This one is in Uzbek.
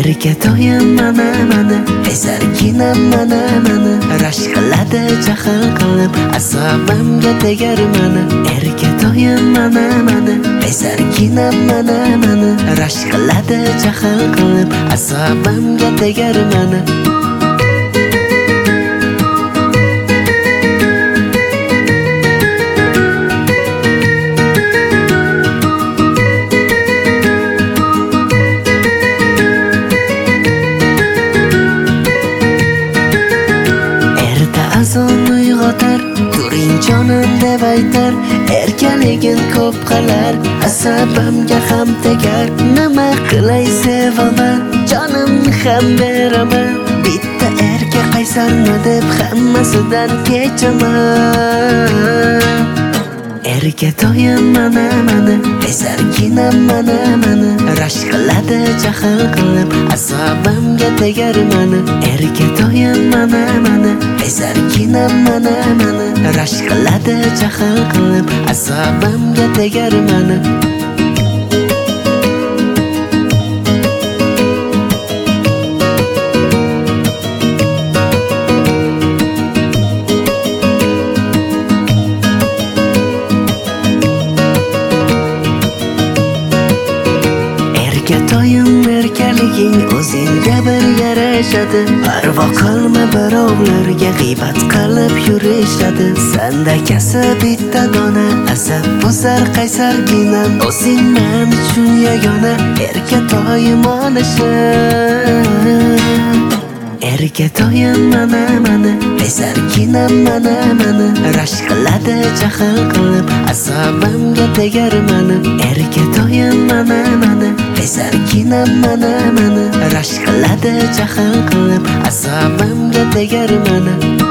Erkatoyim mana esarginam mana rashk qiladi jahl qilib asabimga tegar mana. Erkatoyim mana esarginam mana rashk qiladi jahl qilib asabimga tegar mana. Azon uyg'otar, turing jonim deb aytar, erkaligin ko'p qilar, asabimga ham tegar. Nima qilay sevaman, jonimni ham beraman, bitta erka qaysarmi deb hammasidan kechaman. Erkatoyim mana esarginam mana rashk qiladi jahl qilib asabimga tegar mana. Erkatoyim mana esarginam mana rashk qiladi jahl qilib asabimga tegar mana. Erkatoyim erkaliging o'zingga bir yarashadi, parvo qilma birovlarga g'iybat qilib yurishadi. Senda kasb bitta dona, asab buzar qaysarginam, o'zing men uchun yagona. Erkatoyim onashim, erkatoyim mana esarginam mana rashk qiladi jahl qilib asabimga tegar mana. Erkatoyim mana esarginam mana rashk qiladi jahl qilib asabimga tegar mana.